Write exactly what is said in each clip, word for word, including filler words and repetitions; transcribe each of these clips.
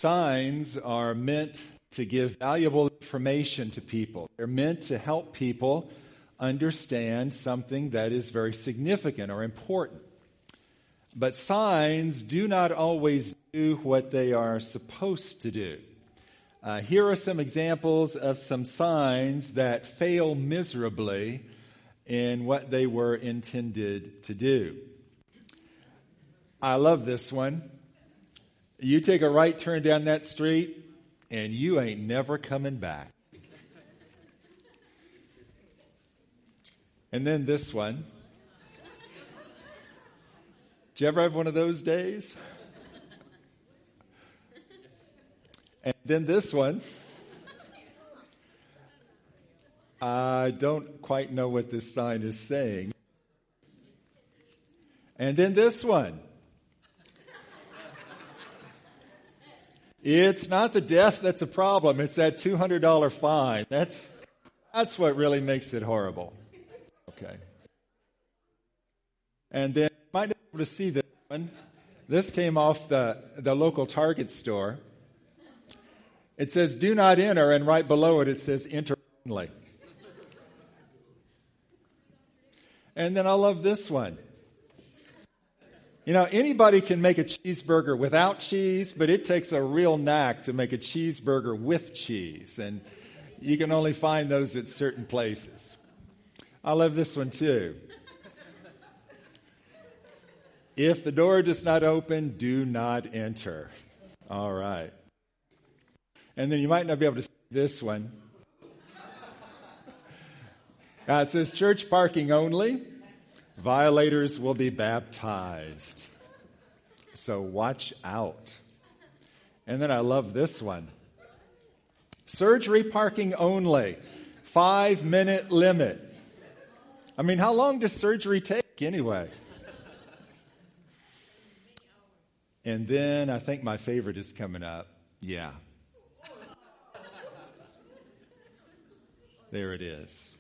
Signs are meant to give valuable information to people. They're meant to help people understand something that is very significant or important. But signs do not always do what they are supposed to do. Uh, here are some examples of some signs that fail miserably in what they were intended to do. I love this one. You take a right turn down that street, and you ain't never coming back. And then this one. Did you ever have one of those days? And then this one. I don't quite know what this sign is saying. And then this one. It's not the death that's a problem. It's that two hundred dollars fine. That's, that's what really makes it horrible. Okay. And then you might be able to see this one. This came off the, the local Target store. It says, do not enter, and right below it, it says, enter only. And then I love this one. You know, anybody can make a cheeseburger without cheese, but it takes a real knack to make a cheeseburger with cheese. And you can only find those at certain places. I love this one too. If the door does not open, do not enter. All right. And then you might not be able to see this one. Uh, it says church parking only. Violators will be baptized. So watch out. And then I love this one. Surgery parking only. Five minute limit. I mean, how long does surgery take anyway? And then I think my favorite is coming up. Yeah. There it is.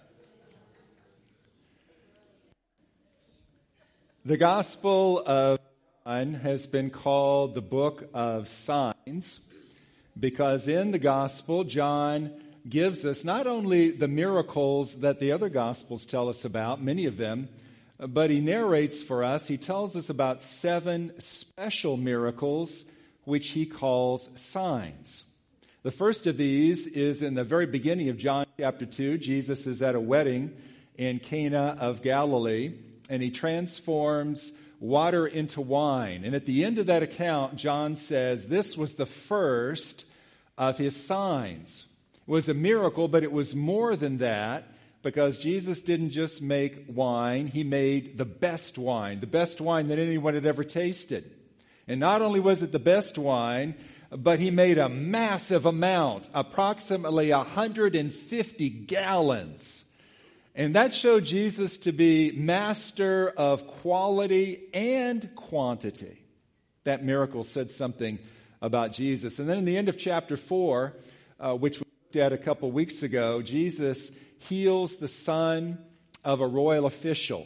The Gospel of John has been called the book of signs because in the Gospel, John gives us not only the miracles that the other Gospels tell us about, many of them, but he narrates for us, he tells us about seven special miracles which he calls signs. The first of these is in the very beginning of John chapter two. Jesus is at a wedding in Cana of Galilee, and he transforms water into wine. And at the end of that account, John says this was the first of his signs. It was a miracle, but it was more than that, because Jesus didn't just make wine, he made the best wine, the best wine that anyone had ever tasted. And not only was it the best wine, but he made a massive amount, approximately one hundred fifty gallons. And that showed Jesus to be master of quality and quantity. That miracle said something about Jesus. And then in the end of chapter four, uh, which we looked at a couple weeks ago, Jesus heals the son of a royal official.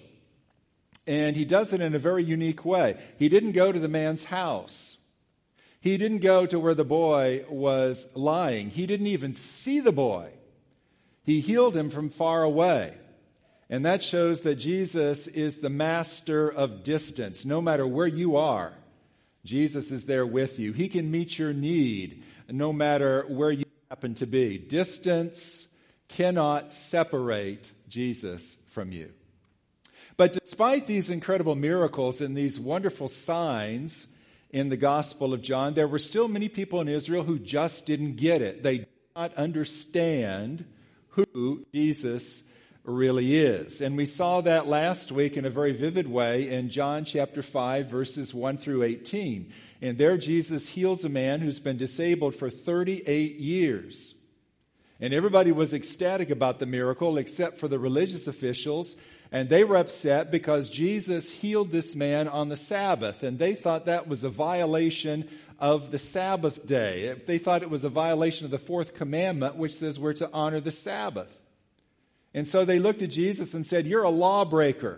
And he does it in a very unique way. He didn't go to the man's house. He didn't go to where the boy was lying. He didn't even see the boy. He healed him from far away. And that shows that Jesus is the master of distance. No matter where you are, Jesus is there with you. He can meet your need no matter where you happen to be. Distance cannot separate Jesus from you. But despite these incredible miracles and these wonderful signs in the Gospel of John, there were still many people in Israel who just didn't get it. They did not understand who Jesus really is. And we saw that last week in a very vivid way in John chapter five, verses one through eighteen. And there Jesus heals a man who's been disabled for thirty-eight years. And everybody was ecstatic about the miracle except for the religious officials. And they were upset because Jesus healed this man on the Sabbath. And they thought that was a violation of the Sabbath day. They thought it was a violation of the fourth commandment, which says we're to honor the Sabbath. And so they looked at Jesus and said, you're a lawbreaker.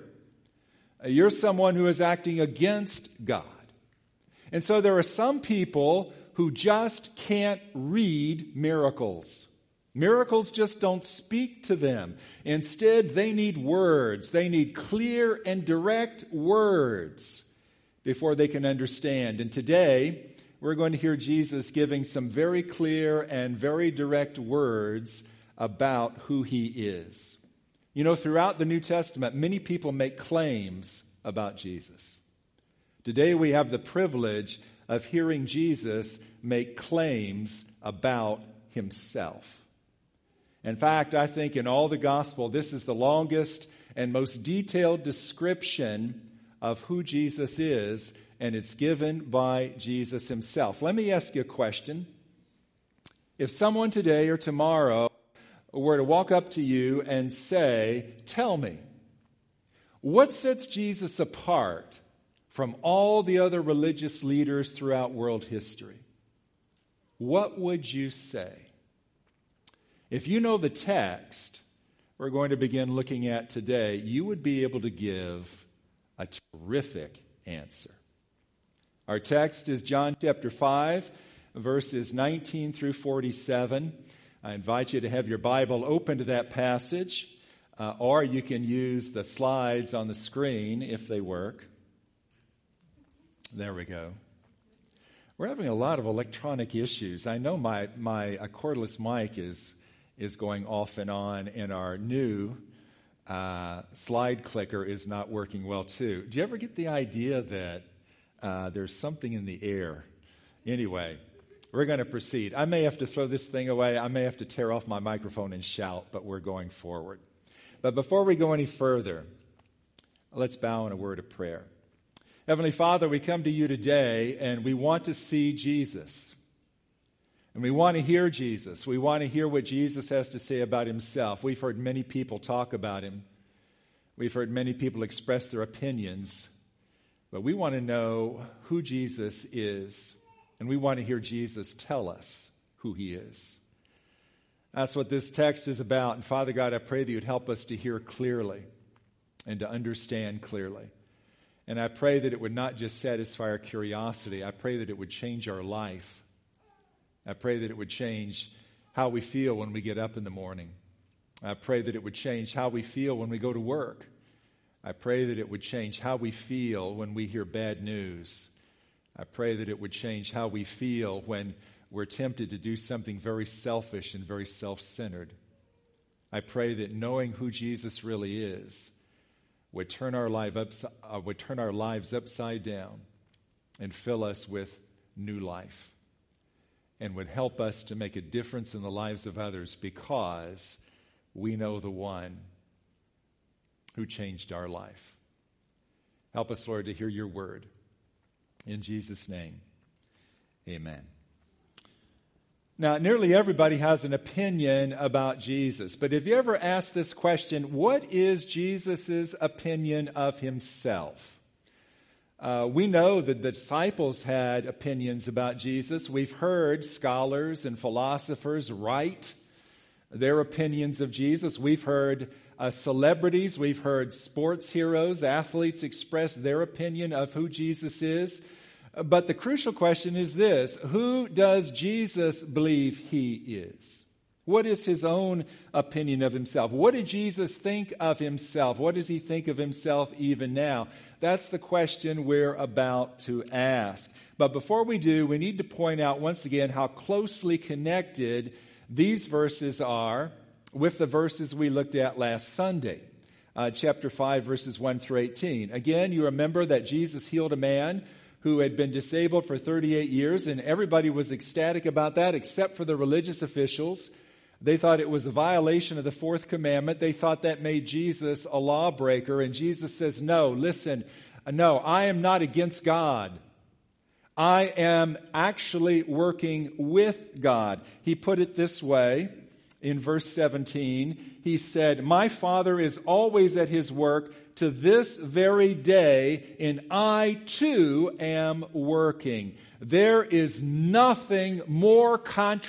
You're someone who is acting against God. And so there are some people who just can't read miracles. Miracles just don't speak to them. Instead, they need words. They need clear and direct words before they can understand. And today, we're going to hear Jesus giving some very clear and very direct words about who he is. You know, throughout the New Testament, many people make claims about Jesus. Today, we have the privilege of hearing Jesus make claims about himself. In fact, I think in all the gospel, this is the longest and most detailed description of who Jesus is, and it's given by Jesus himself. Let me ask you a question. If someone today or tomorrow were to walk up to you and say, "Tell me, what sets Jesus apart from all the other religious leaders throughout world history?" What would you say? If you know the text we're going to begin looking at today, you would be able to give a terrific answer. Our text is John chapter five, verses nineteen through forty-seven. I invite you to have your Bible open to that passage, uh, or you can use the slides on the screen if they work. There we go. We're having a lot of electronic issues. I know my, my uh, cordless mic is is going off and on, and our new uh, slide clicker is not working well too. Do you ever get the idea that uh, there's something in the air? Anyway, we're going to proceed. I may have to throw this thing away. I may have to tear off my microphone and shout, but we're going forward. But before we go any further, let's bow in a word of prayer. Heavenly Father, we come to you today, and we want to see Jesus. And we want to hear Jesus. We want to hear what Jesus has to say about himself. We've heard many people talk about him. We've heard many people express their opinions. But we want to know who Jesus is. And we want to hear Jesus tell us who he is. That's what this text is about. And Father God, I pray that you'd help us to hear clearly and to understand clearly. And I pray that it would not just satisfy our curiosity. I pray that it would change our life. I pray that it would change how we feel when we get up in the morning. I pray that it would change how we feel when we go to work. I pray that it would change how we feel when we hear bad news. I pray that it would change how we feel when we're tempted to do something very selfish and very self-centered. I pray that knowing who Jesus really is would turn our life ups, uh, would turn our lives upside down and fill us with new life, and would help us to make a difference in the lives of others because we know the one who changed our life. Help us, Lord, to hear your word. In Jesus' name, amen. Now, nearly everybody has an opinion about Jesus, but have you ever asked this question, what is Jesus' opinion of himself? Uh, we know that the disciples had opinions about Jesus. We've heard scholars and philosophers write their opinions of Jesus. We've heard uh, celebrities, we've heard sports heroes, athletes express their opinion of who Jesus is. But the crucial question is this: who does Jesus believe he is? What is his own opinion of himself? What did Jesus think of himself? What does he think of himself even now? That's the question we're about to ask. But before we do, we need to point out once again how closely connected these verses are with the verses we looked at last Sunday. Uh, chapter five, verses one through eighteen. Again, you remember that Jesus healed a man who had been disabled for thirty-eight years, and everybody was ecstatic about that except for the religious officials. They thought it was a violation of the fourth commandment. They thought that made Jesus a lawbreaker. And Jesus says, no, listen, no, I am not against God. I am actually working with God. He put it this way in verse seventeen. He said, my Father is always at his work to this very day, and I too am working. There is nothing more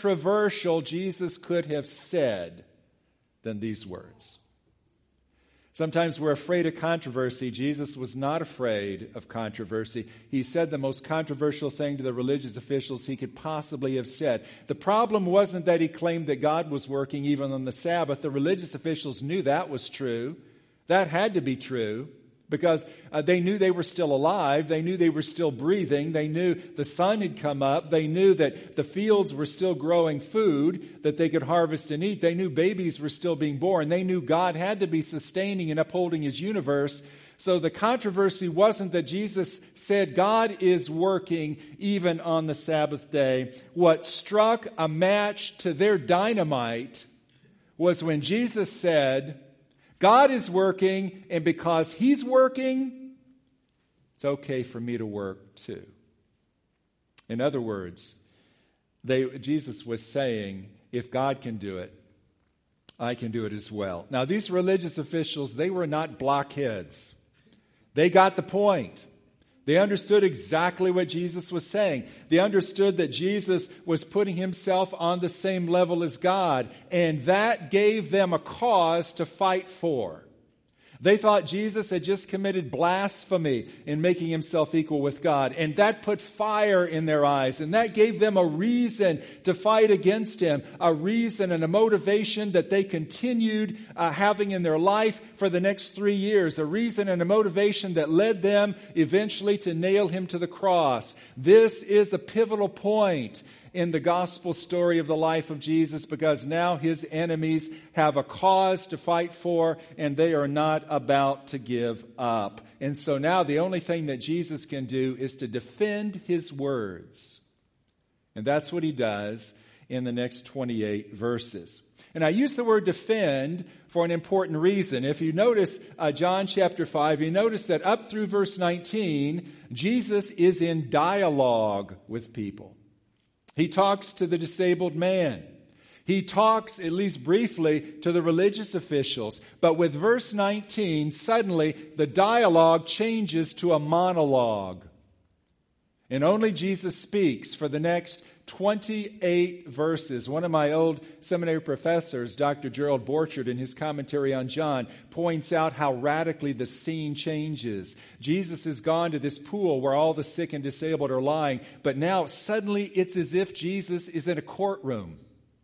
controversial Jesus could have said than these words. Sometimes we're afraid of controversy. Jesus was not afraid of controversy. He said the most controversial thing to the religious officials he could possibly have said. The problem wasn't that he claimed that God was working even on the Sabbath. The religious officials knew that was true. That had to be true because uh, they knew they were still alive. They knew they were still breathing. They knew the sun had come up. They knew that the fields were still growing food that they could harvest and eat. They knew babies were still being born. They knew God had to be sustaining and upholding his universe. So the controversy wasn't that Jesus said God is working even on the Sabbath day. What struck a match to their dynamite was when Jesus said, God is working, and because he's working, it's okay for me to work too. In other words, they, Jesus was saying, if God can do it, I can do it as well. Now, these religious officials, they were not blockheads. They got the point. They understood exactly what Jesus was saying. They understood that Jesus was putting himself on the same level as God, and that gave them a cause to fight for. They thought Jesus had just committed blasphemy in making himself equal with God, and that put fire in their eyes, and that gave them a reason to fight against him, a reason and a motivation that they continued uh, having in their life for the next three years, a reason and a motivation that led them eventually to nail him to the cross. This is the pivotal point in the gospel story of the life of Jesus, because now his enemies have a cause to fight for, and they are not about to give up. And so now the only thing that Jesus can do is to defend his words. And that's what he does in the next twenty-eight verses. And I use the word defend for an important reason. If you notice uh, John chapter five, you notice that up through verse nineteen, Jesus is in dialogue with people. He talks to the disabled man. He talks, at least briefly, to the religious officials. But with verse nineteen, suddenly the dialogue changes to a monologue. And only Jesus speaks for the next twenty-eight verses. One of my old seminary professors, Doctor Gerald Borchard, in his commentary on John, points out how radically the scene changes. Jesus has gone to this pool where all the sick and disabled are lying, but now suddenly it's as if Jesus is in a courtroom.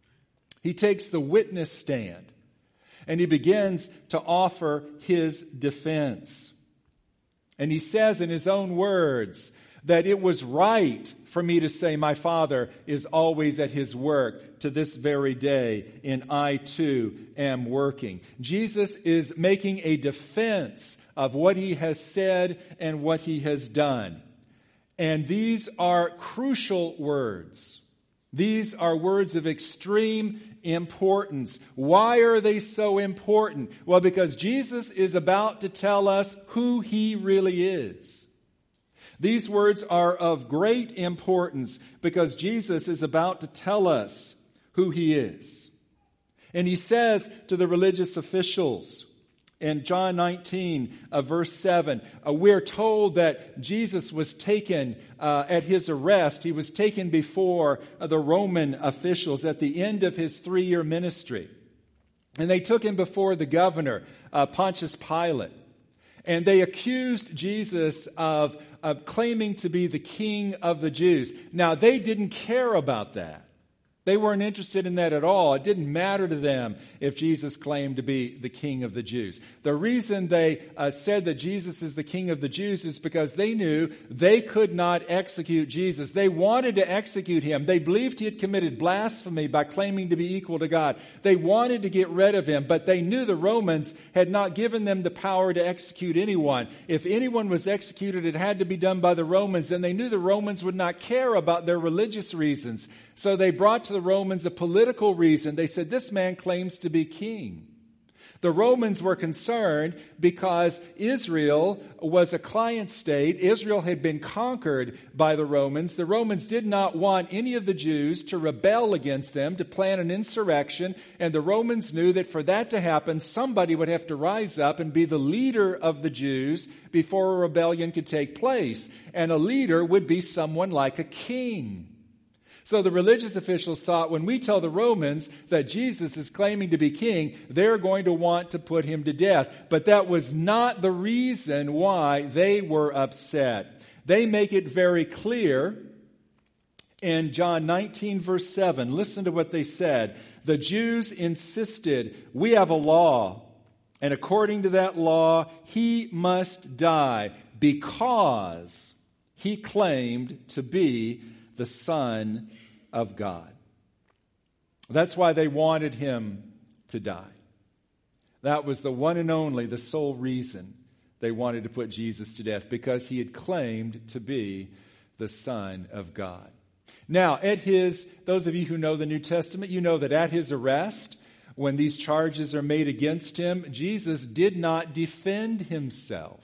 He takes the witness stand, and he begins to offer his defense. And he says in his own words that it was right for me to say my Father is always at his work to this very day, and I too am working. Jesus is making a defense of what he has said and what he has done. And these are crucial words. These are words of extreme importance. Why are they so important? Well, because Jesus is about to tell us who he really is. These words are of great importance because Jesus is about to tell us who he is. And he says to the religious officials in John nineteen, uh, verse seven, uh, we're told that Jesus was taken uh, at his arrest. He was taken before uh, the Roman officials at the end of his three-year ministry. And they took him before the governor, uh, Pontius Pilate. And they accused Jesus of, of claiming to be the king of the Jews. Now, they didn't care about that. They weren't interested in that at all. It didn't matter to them if Jesus claimed to be the king of the Jews. The reason they uh, said that Jesus is the king of the Jews is because they knew they could not execute Jesus. They wanted to execute him. They believed he had committed blasphemy by claiming to be equal to God. They wanted to get rid of him, but they knew the Romans had not given them the power to execute anyone. If anyone was executed, it had to be done by the Romans, and they knew the Romans would not care about their religious reasons. So they brought to the Romans a political reason. They said, this man claims to be king. The Romans were concerned because Israel was a client state. Israel had been conquered by the Romans. The Romans did not want any of the Jews to rebel against them, to plan an insurrection. And the Romans knew that for that to happen, somebody would have to rise up and be the leader of the Jews before a rebellion could take place. And a leader would be someone like a king. So the religious officials thought when we tell the Romans that Jesus is claiming to be king, they're going to want to put him to death. But that was not the reason why they were upset. They make it very clear in John nineteen, verse seven. Listen to what they said. The Jews insisted, we have a law, and according to that law, he must die because he claimed to be the Son of God. That's why they wanted him to die. That was the one and only, the sole reason they wanted to put Jesus to death, because he had claimed to be the Son of God. Now, at his, those of you who know the New Testament, you know that at his arrest, when these charges are made against him, Jesus did not defend himself.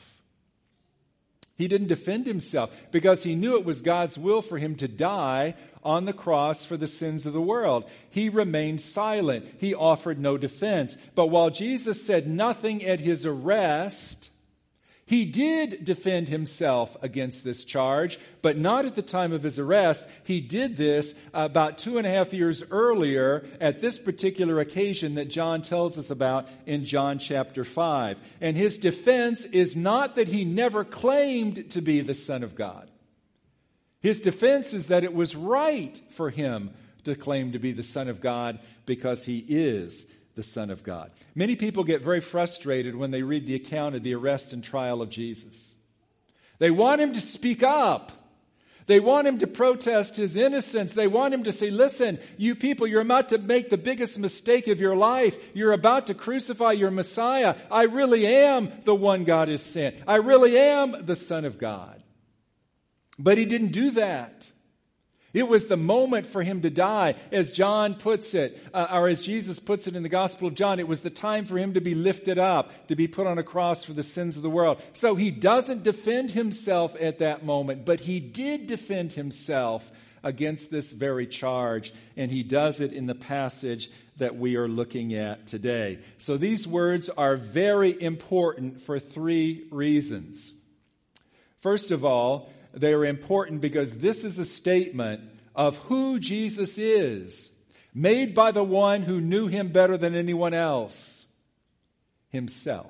He didn't defend himself because he knew it was God's will for him to die on the cross for the sins of the world. He remained silent. He offered no defense. But while Jesus said nothing at his arrest, he did defend himself against this charge, but not at the time of his arrest. He did this about two and a half years earlier at this particular occasion that John tells us about in John chapter five. And his defense is not that he never claimed to be the Son of God. His defense is that it was right for him to claim to be the Son of God because he is the Son of God. Many people get very frustrated when they read the account of the arrest and trial of Jesus. They want him to speak up. They want him to protest his innocence. They want him to say, listen, you people, you're about to make the biggest mistake of your life. You're about to crucify your Messiah. I really am the one God has sent. I really am the Son of God. But he didn't do that. It was the moment for him to die. As John puts it, uh, or as Jesus puts it in the Gospel of John, it was the time for him to be lifted up, to be put on a cross for the sins of the world. So he doesn't defend himself at that moment, but he did defend himself against this very charge, and he does it in the passage that we are looking at today. So these words are very important for three reasons. First of all, they are important because this is a statement of who Jesus is, made by the one who knew him better than anyone else, himself.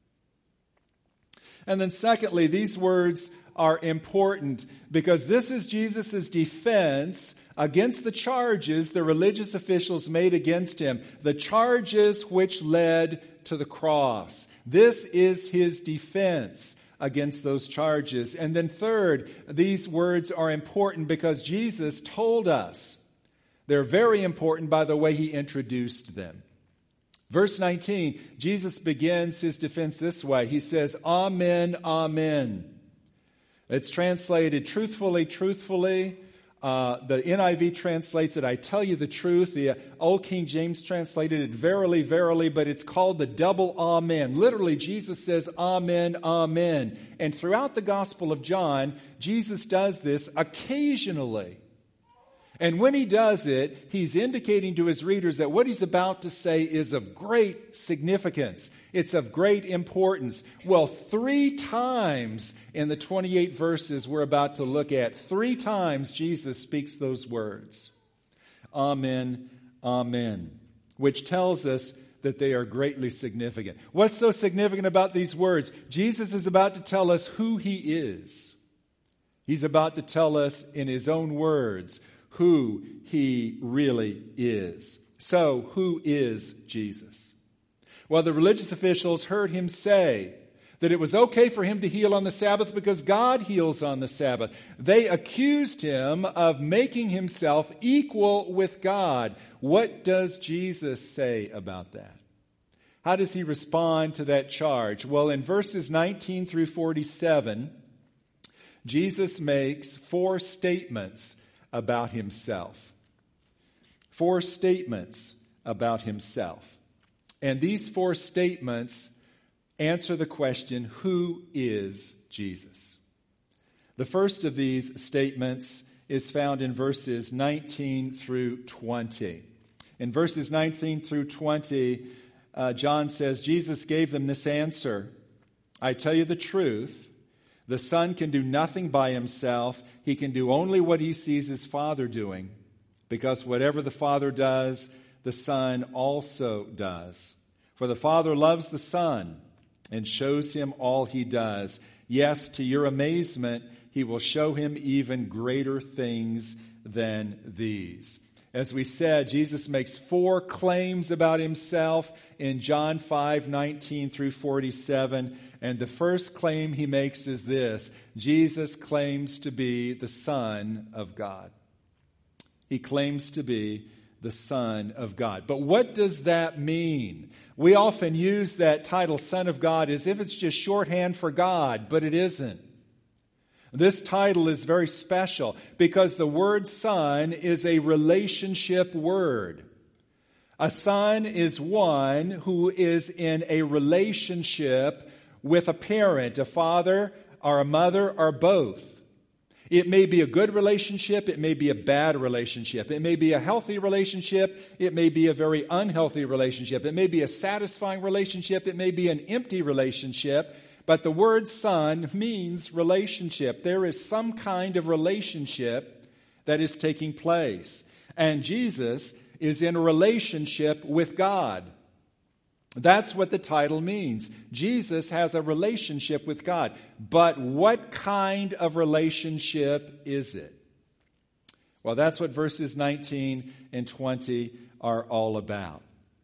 And then secondly, these words are important because this is Jesus' defense against the charges the religious officials made against him, the charges which led to the cross. This is his defense against those charges. And then third, these words are important because Jesus told us. They're very important by the way he introduced them. Verse nineteen, Jesus begins his defense this way. He says, Amen, Amen. It's translated truthfully, truthfully. Uh, the N I V translates it, I tell you the truth. The Old King James translated it, verily, verily, but it's called the double amen. Literally, Jesus says, Amen, Amen. And throughout the Gospel of John, Jesus does this occasionally. And when he does it, he's indicating to his readers that what he's about to say is of great significance. It's of great importance. Well, three times in the twenty-eight verses we're about to look at, three times Jesus speaks those words. Amen, Amen. Which tells us that they are greatly significant. What's so significant about these words? Jesus is about to tell us who he is. He's about to tell us in his own words who he really is. So, who is Jesus? Well, the religious officials heard him say that it was okay for him to heal on the Sabbath because God heals on the Sabbath. They accused him of making himself equal with God. What does Jesus say about that? How does he respond to that charge? Well, in verses nineteen through forty-seven, Jesus makes four statements about himself. Four statements about himself. And these four statements answer the question, who is Jesus? The first of these statements is found in verses nineteen through twenty. In verses nineteen through twenty, uh, John says, Jesus gave them this answer, I tell you the truth, the Son can do nothing by himself. He can do only what he sees his Father doing. because whatever the Father does, the Son also does. For the Father loves the Son and shows him all he does. Yes, to your amazement, he will show him even greater things than these. As we said, Jesus makes four claims about himself in John five, nineteen through forty-seven. And the first claim he makes is this: Jesus claims to be the Son of God. He claims to be the Son of God. But what does that mean? We often use that title, Son of God, as if it's just shorthand for God, but it isn't. This title is very special because the word son is a relationship word. A son is one who is in a relationship with a parent, a father or a mother or both. It may be a good relationship, it may be a bad relationship. It may be a healthy relationship, it may be a very unhealthy relationship. It may be a satisfying relationship, it may be an empty relationship. But the word son means relationship. There is some kind of relationship that is taking place. And Jesus is in a relationship with God. That's what the title means. Jesus has a relationship with God. But what kind of relationship is it? Well, that's what verses nineteen and twenty are all about.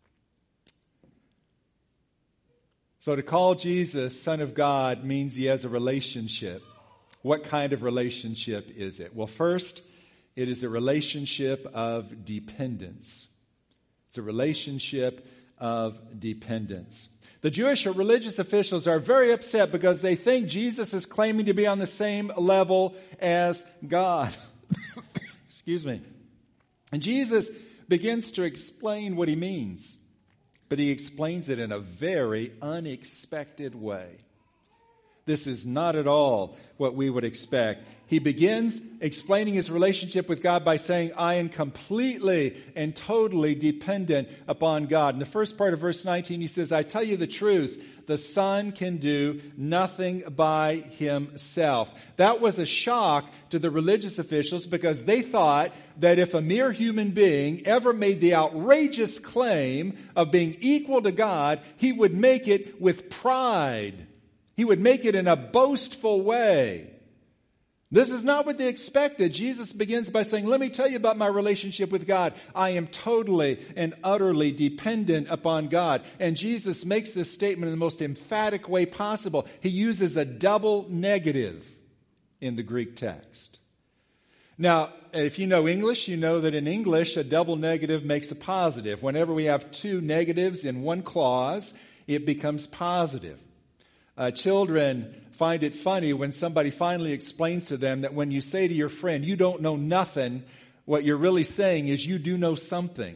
So to call Jesus Son of God means he has a relationship. What kind of relationship is it? Well, first, it is a relationship of dependence. It's a relationship of dependence. The Jewish religious officials are very upset because they think Jesus is claiming to be on the same level as God. Excuse me. And Jesus begins to explain what he means. But he explains it in a very unexpected way. This is not at all what we would expect. He begins explaining his relationship with God by saying, I am completely and totally dependent upon God. In the first part of verse nineteen, he says, I tell you the truth, the Son can do nothing by himself. That was a shock to the religious officials because they thought that if a mere human being ever made the outrageous claim of being equal to God, he would make it with pride. He would make it in a boastful way. This is not what they expected. Jesus begins by saying, let me tell you about my relationship with God. I am totally and utterly dependent upon God. And Jesus makes this statement in the most emphatic way possible. He uses a double negative in the Greek text. Now, if you know English, you know that in English, a double negative makes a positive. Whenever we have two negatives in one clause, it becomes positive. Uh, children find it funny when somebody finally explains to them that when you say to your friend, you don't know nothing, what you're really saying is you do know something.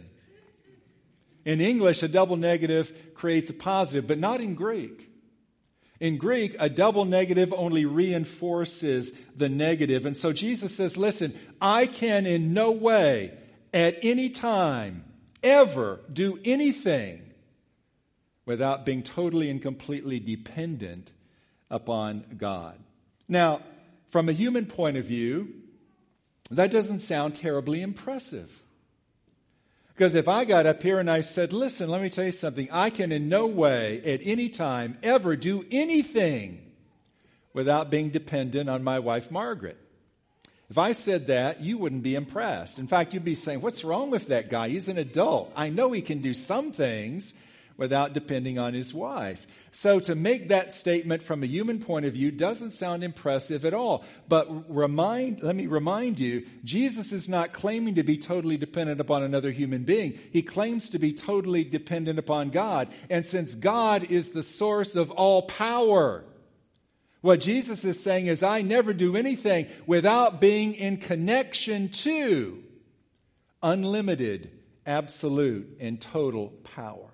In English, a double negative creates a positive, but not in Greek. In Greek, a double negative only reinforces the negative. And so Jesus says, listen, I can in no way, at any time, ever do anything without being totally and completely dependent upon God. Now, from a human point of view, that doesn't sound terribly impressive. Because if I got up here and I said, listen, let me tell you something, I can in no way, at any time, ever do anything without being dependent on my wife, Margaret. If I said that, you wouldn't be impressed. In fact, you'd be saying, what's wrong with that guy? He's an adult. I know he can do some things without depending on his wife. So to make that statement from a human point of view doesn't sound impressive at all. But remind, let me remind you, Jesus is not claiming to be totally dependent upon another human being. He claims to be totally dependent upon God. And since God is the source of all power, what Jesus is saying is, I never do anything without being in connection to unlimited, absolute, and total power.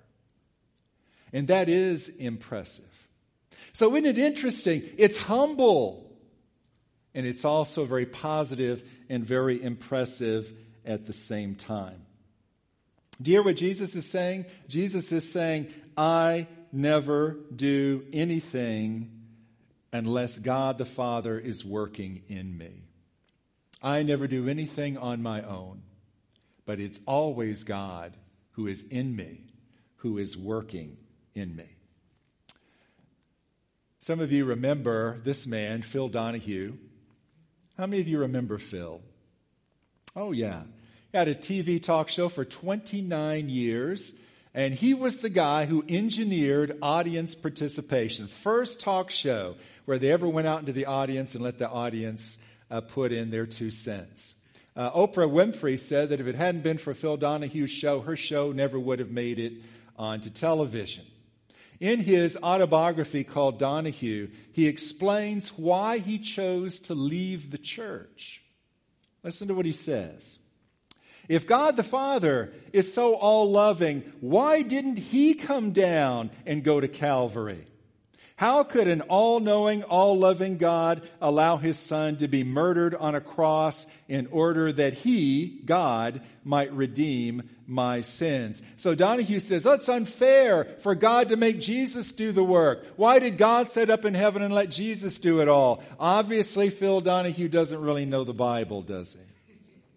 And that is impressive. So isn't it interesting? It's humble. And it's also very positive and very impressive at the same time. Do you hear what Jesus is saying? Jesus is saying, I never do anything unless God the Father is working in me. I never do anything on my own. but it's always God who is in me, who is working in me. Some of you remember this man, Phil Donahue. How many of you remember Phil? Oh, yeah. He had a T V talk show for twenty-nine years, and he was the guy who engineered audience participation. First talk show where they ever went out into the audience and let the audience uh, put in their two cents. Uh, Oprah Winfrey said that if it hadn't been for Phil Donahue's show, her show never would have made it onto television. In his autobiography called Donahue, he explains why he chose to leave the church. Listen to what he says. If God the Father is so all-loving, why didn't he come down and go to Calvary? How could an all-knowing, all-loving God allow his Son to be murdered on a cross in order that he, God, might redeem my sins? So Donahue says, oh, it's unfair for God to make Jesus do the work. Why did God sit up in heaven and let Jesus do it all? Obviously, Phil Donahue doesn't really know the Bible, does he?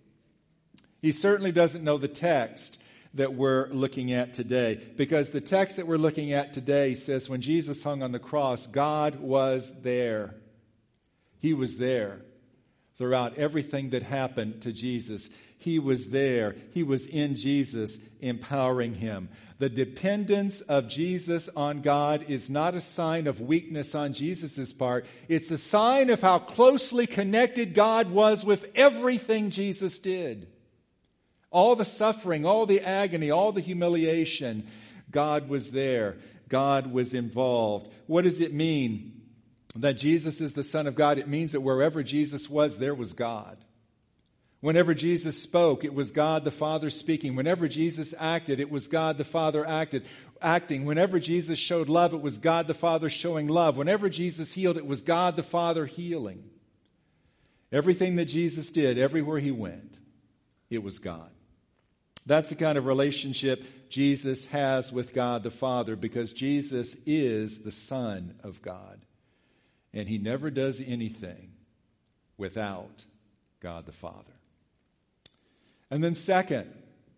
He certainly doesn't know the text that we're looking at today. Because the text that we're looking at today says when Jesus hung on the cross, God was there. He was there throughout everything that happened to Jesus. He was there. He was in Jesus, empowering him. The dependence of Jesus on God is not a sign of weakness on Jesus' part. It's a sign of how closely connected God was with everything Jesus did. All the suffering, all the agony, all the humiliation, God was there. God was involved. What does it mean that Jesus is the Son of God? It means that wherever Jesus was, there was God. Whenever Jesus spoke, it was God the Father speaking. Whenever Jesus acted, it was God the Father acted, acting. Whenever Jesus showed love, it was God the Father showing love. Whenever Jesus healed, it was God the Father healing. Everything that Jesus did, everywhere he went, it was God. That's the kind of relationship Jesus has with God the Father, because Jesus is the Son of God. And he never does anything without God the Father. And then second,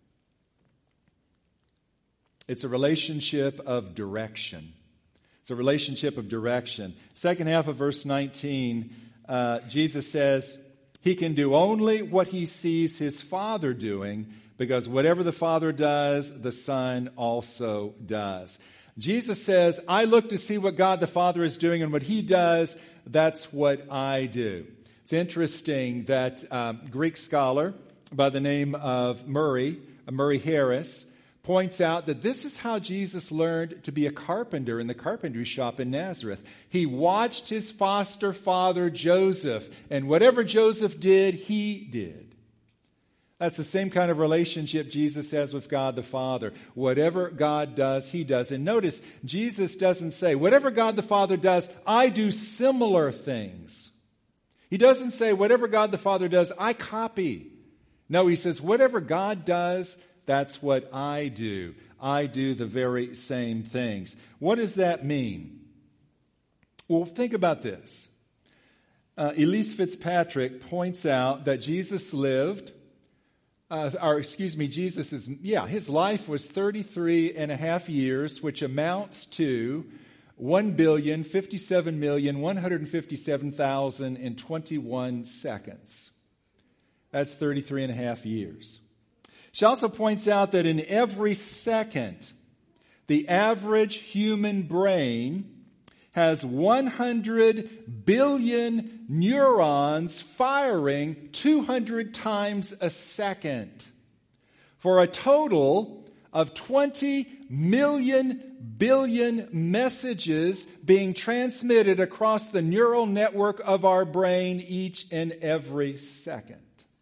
it's a relationship of direction. It's a relationship of direction. Second half of verse nineteen, uh, Jesus says, he can do only what he sees his Father doing, because whatever the Father does, the Son also does. Jesus says, I look to see what God the Father is doing, and what he does, that's what I do. It's interesting that um, Greek scholar by the name of Murray, uh, Murray Harris, points out that this is how Jesus learned to be a carpenter in the carpentry shop in Nazareth. He watched his foster father Joseph, and whatever Joseph did, he did. That's the same kind of relationship Jesus has with God the Father. Whatever God does, he does. And notice, Jesus doesn't say, whatever God the Father does, I do similar things. He doesn't say, whatever God the Father does, I copy. No, he says, whatever God does, that's what I do. I do the very same things. What does that mean? Well, think about this. Uh, Elise Fitzpatrick points out that Jesus lived Uh, or excuse me, Jesus is, yeah, his life was thirty-three and a half years, which amounts to one billion fifty-seven million one hundred fifty-seven thousand twenty-one seconds. That's thirty-three and a half years. She also points out that in every second, the average human brain has one hundred billion neurons firing two hundred times a second, for a total of twenty million billion messages being transmitted across the neural network of our brain each and every second.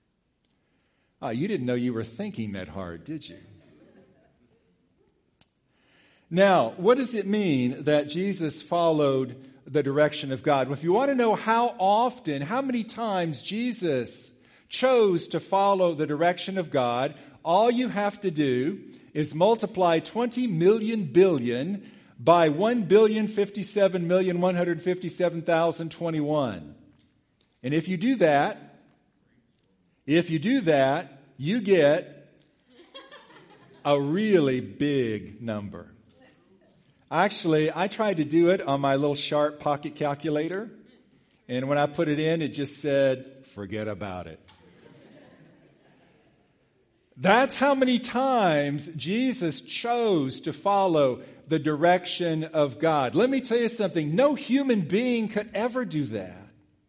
Oh, you didn't know you were thinking that hard, did you? Now, what does it mean that Jesus followed the direction of God? Well, if you want to know how often, how many times Jesus chose to follow the direction of God, all you have to do is multiply twenty million billion by one billion fifty-seven million one hundred fifty-seven thousand twenty-one. And if you do that, if you do that, you get a really big number. Actually, I tried to do it on my little Sharp pocket calculator, and when I put it in, it just said, forget about it. That's how many times Jesus chose to follow the direction of God. Let me tell you something. No human being could ever do that.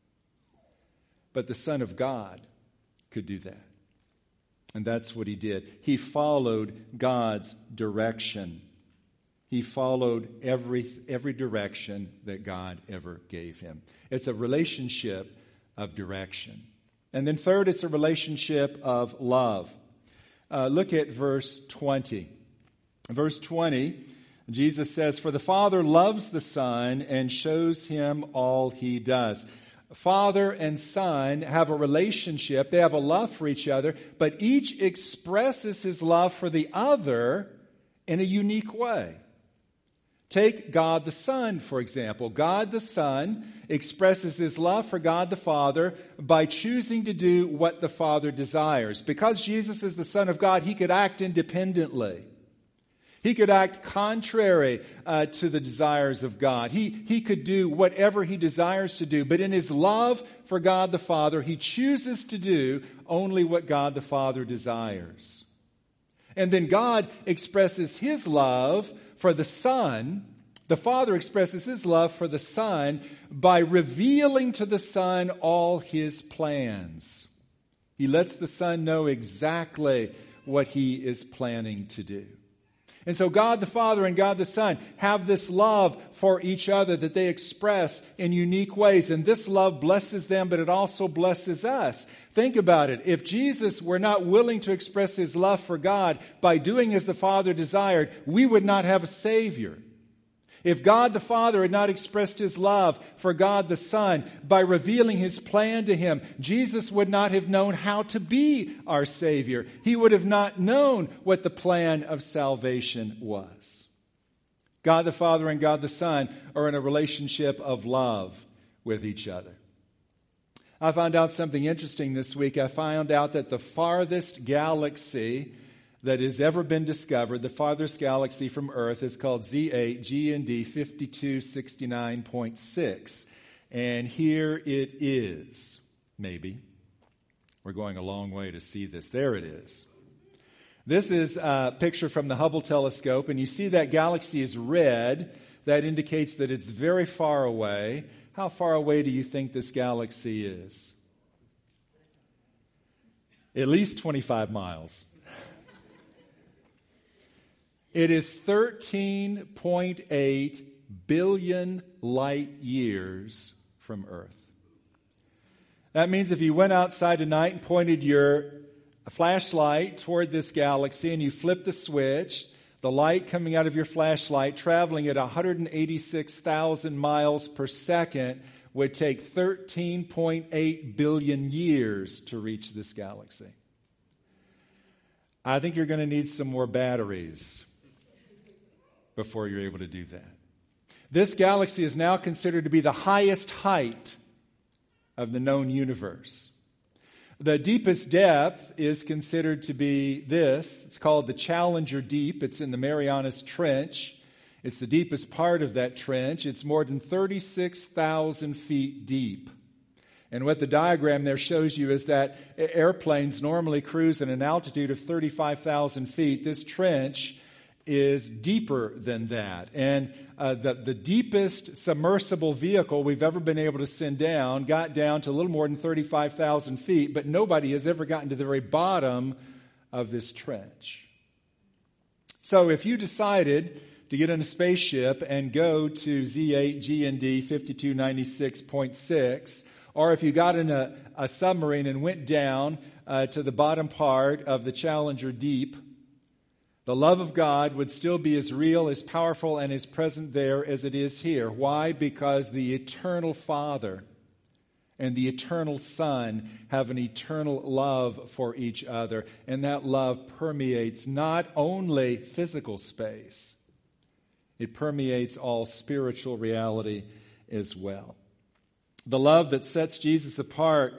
But the Son of God could do that. And that's what he did. He followed God's direction. He followed every, every direction that God ever gave him. It's a relationship of direction. And then third, it's a relationship of love. Uh, look at verse twenty. Verse twenty, Jesus says, "For the Father loves the Son and shows him all he does." Father and Son have a relationship. They have a love for each other, but each expresses his love for the other in a unique way. Take God the Son, for example. God the Son expresses his love for God the Father by choosing to do what the Father desires. Because Jesus is the Son of God, he could act independently. He could act contrary uh, to the desires of God. He, he could do whatever he desires to do. But in his love for God the Father, he chooses to do only what God the Father desires. And then God expresses his love for the Son. The Father expresses his love for the Son by revealing to the Son all his plans. He lets the Son know exactly what he is planning to do. And so God the Father and God the Son have this love for each other that they express in unique ways. And this love blesses them, but it also blesses us. Think about it. If Jesus were not willing to express his love for God by doing as the Father desired, we would not have a Savior. If God the Father had not expressed his love for God the Son by revealing his plan to him, Jesus would not have known how to be our Savior. He would have not known what the plan of salvation was. God the Father and God the Son are in a relationship of love with each other. I found out something interesting this week. I found out that the farthest galaxy that has ever been discovered, the farthest galaxy from Earth, is called Z eight G N D fifty-two sixty-nine point six. And here it is. Maybe. We're going a long way to see this. There it is. This is a picture from the Hubble telescope, and you see that galaxy is red. That indicates that it's very far away. How far away do you think this galaxy is? At least twenty-five miles. It is thirteen point eight billion light years from Earth. That means if you went outside tonight and pointed your flashlight toward this galaxy and you flipped the switch, the light coming out of your flashlight traveling at one hundred eighty-six thousand miles per second would take thirteen point eight billion years to reach this galaxy. I think you're going to need some more batteries before you're able to do that. This galaxy is now considered to be the highest height of the known universe. The deepest depth is considered to be this. It's called the Challenger Deep. It's in the Marianas Trench. It's the deepest part of that trench. It's more than thirty-six thousand feet deep. And what the diagram there shows you is that airplanes normally cruise at an altitude of thirty-five thousand feet. This trench is deeper than that. And uh, the, the deepest submersible vehicle we've ever been able to send down got down to a little more than thirty-five thousand feet, but nobody has ever gotten to the very bottom of this trench. So if you decided to get in a spaceship and go to Z eight G N D fifty-two ninety-six point six, or if you got in a, a submarine and went down uh, to the bottom part of the Challenger Deep, the love of God would still be as real, as powerful, and as present there as it is here. Why? Because the eternal Father and the eternal Son have an eternal love for each other. And that love permeates not only physical space, it permeates all spiritual reality as well. The love that sets Jesus apart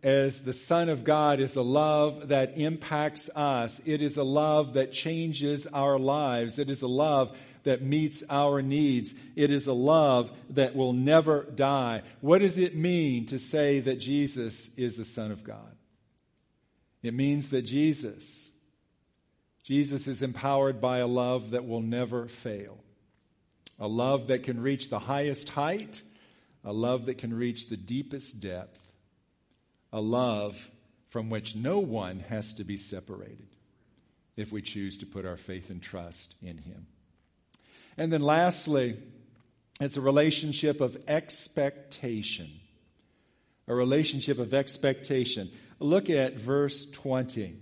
as the Son of God is a love that impacts us. It is a love that changes our lives. It is a love that meets our needs. It is a love that will never die. What does it mean to say that Jesus is the Son of God? It means that Jesus, Jesus is empowered by a love that will never fail. A love that can reach the highest height. A love that can reach the deepest depth. A love from which no one has to be separated if we choose to put our faith and trust in Him. And then lastly, it's a relationship of expectation. A relationship of expectation. Look at verse twenty.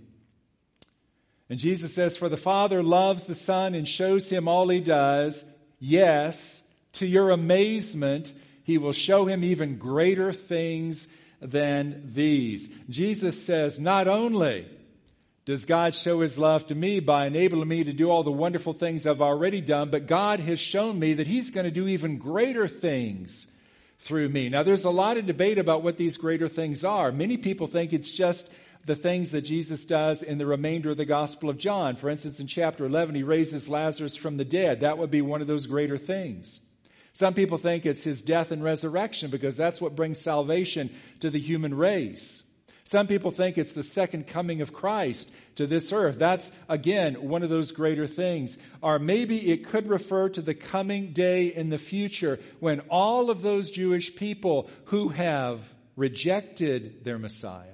And Jesus says, "For the Father loves the Son and shows Him all He does. Yes, to your amazement, He will show Him even greater things than these." Jesus says, not only does God show His love to me by enabling me to do all the wonderful things I've already done, but God has shown me that He's going to do even greater things through me. Now, there's a lot of debate about what these greater things are. Many people think it's just the things that Jesus does in the remainder of the Gospel of John. For instance, in chapter eleven, He raises Lazarus from the dead. That would be one of those greater things. Some people think it's His death and resurrection because that's what brings salvation to the human race. Some people think it's the second coming of Christ to this earth. That's, again, one of those greater things. Or maybe it could refer to the coming day in the future when all of those Jewish people who have rejected their Messiah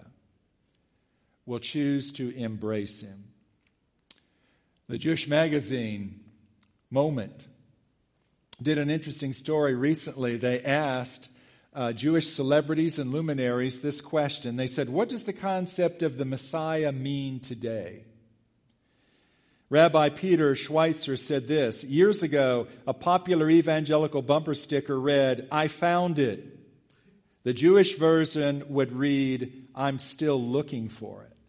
will choose to embrace Him. The Jewish magazine, Moment, did an interesting story recently. They asked uh, Jewish celebrities and luminaries this question. They said, what does the concept of the Messiah mean today? Rabbi Peter Schweitzer said this: years ago, a popular evangelical bumper sticker read, "I found it." The Jewish version would read, "I'm still looking for it."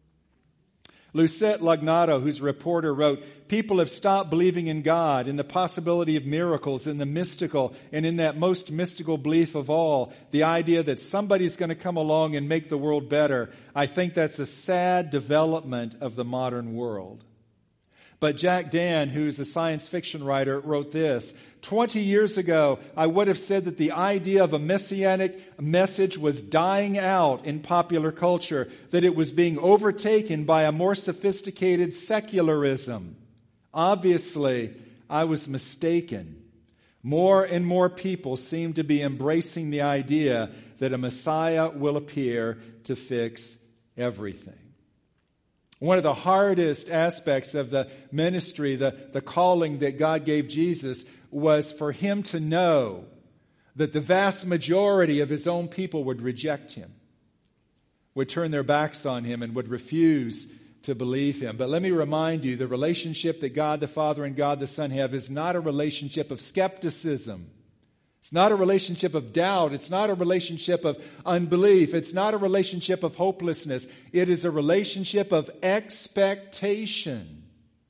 Lucette Lagnato, who's a reporter, wrote, "People have stopped believing in God, in the possibility of miracles, in the mystical, and in that most mystical belief of all, the idea that somebody's going to come along and make the world better. I think that's a sad development of the modern world." But Jack Dan, who's a science fiction writer, wrote this: twenty years ago, I would have said that the idea of a messianic message was dying out in popular culture, that it was being overtaken by a more sophisticated secularism. Obviously, I was mistaken. More and more people seem to be embracing the idea that a Messiah will appear to fix everything. One of the hardest aspects of the ministry, the, the calling that God gave Jesus, was for Him to know that the vast majority of His own people would reject Him, would turn their backs on Him, and would refuse to believe Him. But let me remind you, the relationship that God the Father and God the Son have is not a relationship of skepticism. It's not a relationship of doubt. It's not a relationship of unbelief. It's not a relationship of hopelessness. It is a relationship of expectation.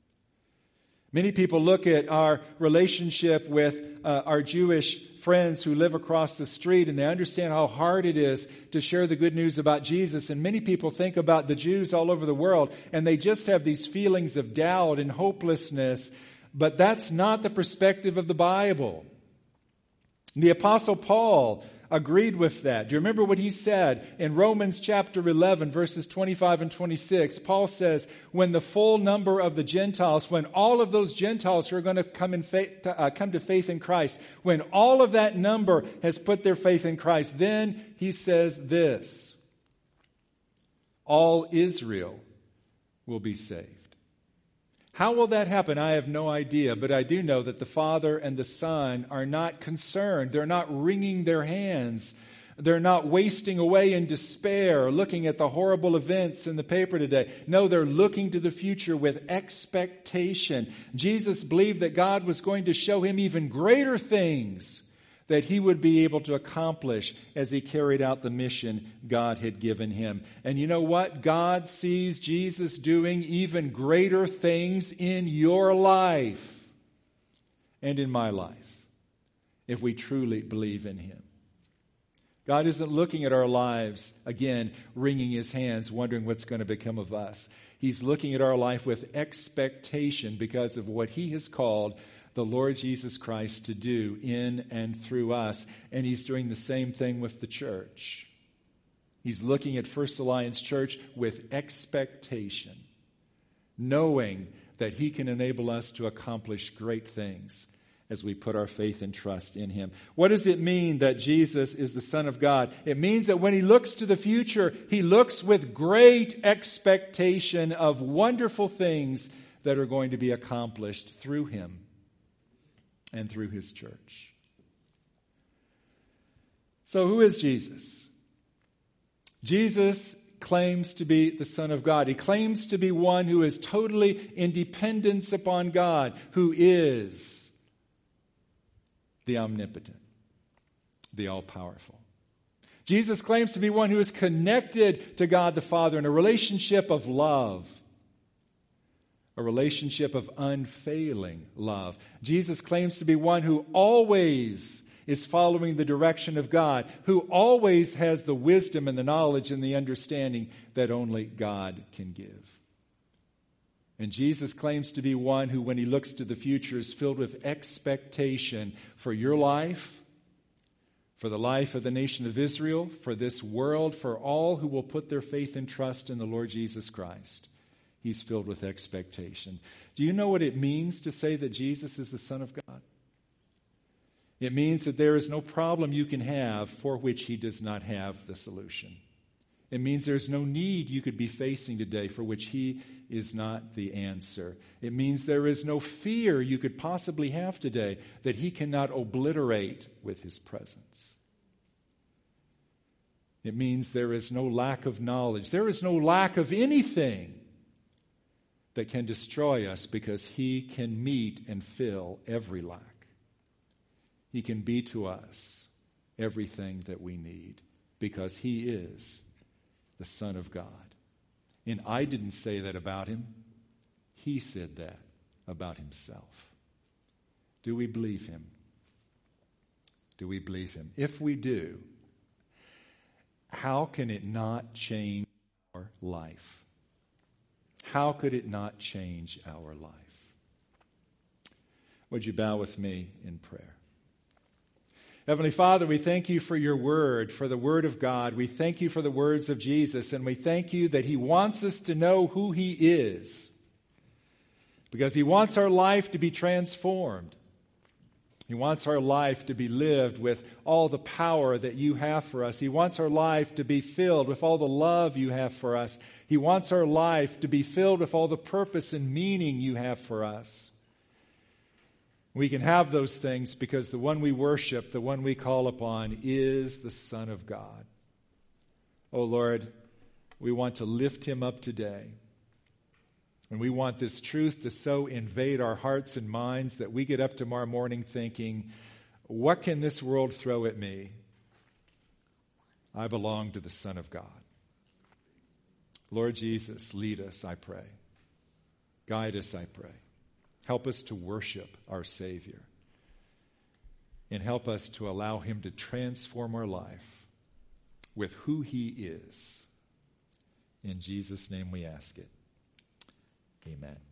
Many people look at our relationship with uh, our Jewish friends who live across the street, and they understand how hard it is to share the good news about Jesus. And many people think about the Jews all over the world, and they just have these feelings of doubt and hopelessness. But that's not the perspective of the Bible. The Apostle Paul agreed with that. Do you remember what he said in Romans chapter eleven, verses twenty-five and twenty-six? Paul says, when the full number of the Gentiles, when all of those Gentiles who are going to come in faith, uh, come to faith in Christ, when all of that number has put their faith in Christ, then he says this: all Israel will be saved. How will that happen? I have no idea, but I do know that the Father and the Son are not concerned. They're not wringing their hands. They're not wasting away in despair, looking at the horrible events in the paper today. No, they're looking to the future with expectation. Jesus believed that God was going to show him even greater things that he would be able to accomplish as he carried out the mission God had given him. And you know what? God sees Jesus doing even greater things in your life and in my life if we truly believe in him. God isn't looking at our lives, again, wringing his hands, wondering what's going to become of us. He's looking at our life with expectation because of what he has called the Lord Jesus Christ to do in and through us. And he's doing the same thing with the church. He's looking at First Alliance Church with expectation, knowing that he can enable us to accomplish great things as we put our faith and trust in him. What does it mean that Jesus is the Son of God? It means that when he looks to the future, he looks with great expectation of wonderful things that are going to be accomplished through him and through his church. So who is Jesus? Jesus claims to be the Son of God. He claims to be one who is totally independent upon God, who is the omnipotent, the all-powerful. Jesus claims to be one who is connected to God the Father in a relationship of love, a relationship of unfailing love. Jesus claims to be one who always is following the direction of God, who always has the wisdom and the knowledge and the understanding that only God can give. And Jesus claims to be one who, when he looks to the future, is filled with expectation for your life, for the life of the nation of Israel, for this world, for all who will put their faith and trust in the Lord Jesus Christ. He's filled with expectation. Do you know what it means to say that Jesus is the Son of God? It means that there is no problem you can have for which he does not have the solution. It means there's no need you could be facing today for which he is not the answer. It means there is no fear you could possibly have today that he cannot obliterate with his presence. It means there is no lack of knowledge. There is no lack of anything that can destroy us because he can meet and fill every lack. He can be to us everything that we need because he is the Son of God. And I didn't say that about him. He said that about himself. Do we believe him? Do we believe him? If we do, how can it not change our life? How could it not change our life? Would you bow with me in prayer? Heavenly Father, we thank you for your word, for the word of God. We thank you for the words of Jesus, and we thank you that he wants us to know who he is, because he wants our life to be transformed. He wants our life to be lived with all the power that you have for us. He wants our life to be filled with all the love you have for us. He wants our life to be filled with all the purpose and meaning you have for us. We can have those things because the one we worship, the one we call upon, is the Son of God. Oh Lord, we want to lift him up today. And we want this truth to so invade our hearts and minds that we get up tomorrow morning thinking, what can this world throw at me? I belong to the Son of God. Lord Jesus, lead us, I pray. Guide us, I pray. Help us to worship our Savior. And help us to allow him to transform our life with who he is. In Jesus' name we ask it. Amen.